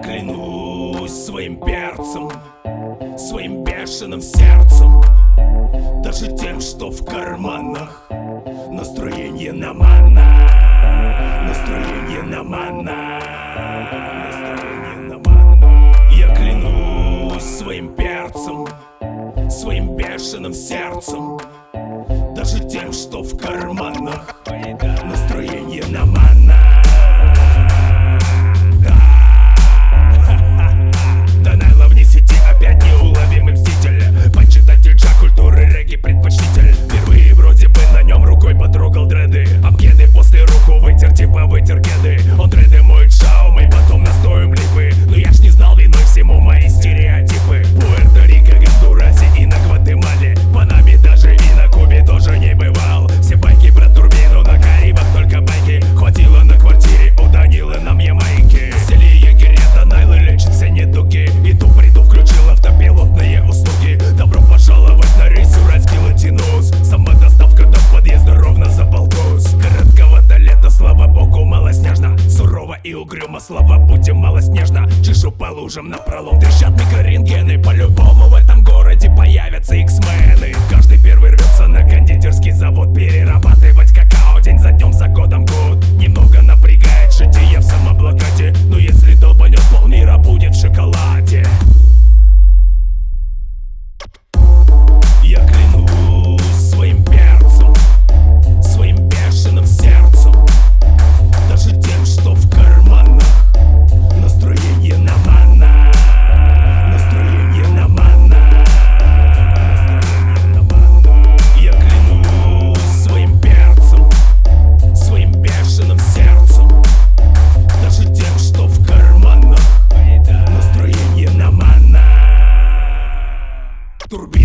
клянусь своим перцем, своим бешеным сердцем, даже тем, что в карманах. Настроение на мана, настроение на мана, настроение на мана. Я клянусь своим перцем, своим бешеным сердцем, даже тем, что в карманах. Настроение на мана. Данайло вне сети, опять неуловимый мститель, почитатель джа культуры регги предпочтитель. Впервые вроде бы на нем рукой потрогал дреды, об кеды после руку вытер, типа вытер кеды. Он дреды моет шаумой, потом настоем липы. Но я ж не знал виной всему мои стереотипы. Пуэрто-Рико, Гондурасе и на Гватемале, Панаме даже и на Кубе тоже не бывал. Все байки про турбину на Карибах, только байки хватило на квартире у Данилы на Ямайке. Сели егеря, Данайло лечит все недуги, и ту приду включил автопилотные услуги. Добро пожаловать на рейс уральский Латинус, сама доставка до подъезда ровно за полтос. Коротковато лето, слава богу, малоснежно, сурово и угрюмо, слава будем малоснежно. Чешу по лужам напролом, трещат микрорентгены. По-любому в этом городе появятся X-мены. Каждый первый рвется на кондитерский завод перерабатывать какао день за днем, за годом год. Немного напрягает житие в самоблокаде, но если долбанет, полмира будет в шоколаде. Я клянусь своим перцем, своим бешеным сердцем, даже тем, что в карманах. Настроение на мана, настроение на мана, настроение на мана. Я клянусь своим перцем, своим бешеным сердцем, даже тем, что в карманах. Настроение на мана.